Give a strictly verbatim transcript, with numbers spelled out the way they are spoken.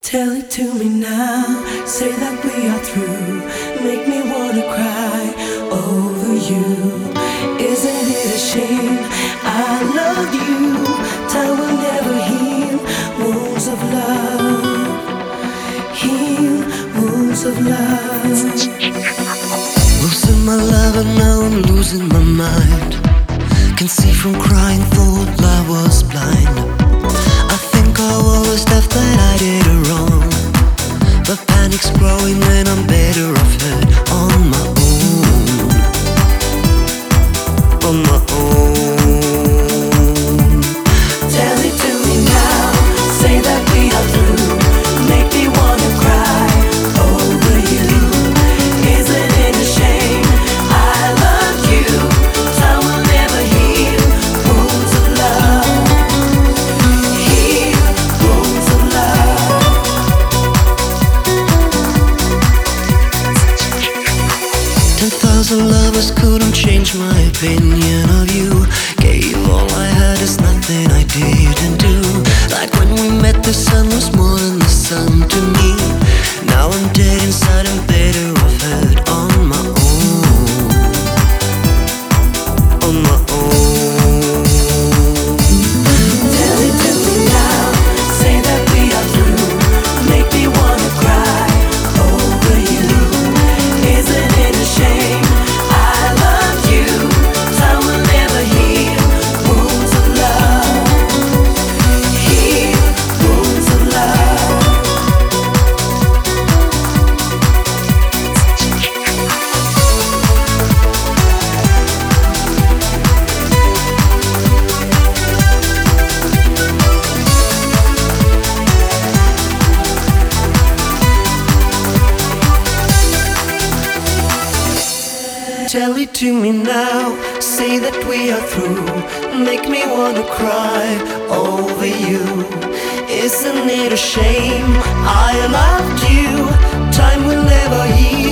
Tell it to me now, say that we are through. Make me wanna cry over you. Isn't it a shame? I love you. Time will never heal wounds of love. Heal wounds of love. Losing my love and now I'm losing my mind. Can see from crying, thought I was blind. I think I always left that I did it wrong, but panic's growing and I'm better off hurt on my own. On my own. Tell it to me now, say that we are through. Make me wanna cry over you. Isn't it a shame? I love you. Time will never heal wounds of love. Heal wounds of love. Ten thousand lovers couldn't change my opinion of you. Gave all I had, is nothing I didn't do. Like when we met, the sun was more than the sun to me. Now I'm dead inside and better off hurt on my own. On my own. Tell it to me now, say that we are through. Make me wanna cry over you. Isn't it a shame? I love you. Time will never heal wounds of love. Heal wounds of love. Tell it to me now, say that we are through. Make me wanna cry over you. Isn't it a shame? I loved you. Time will never heal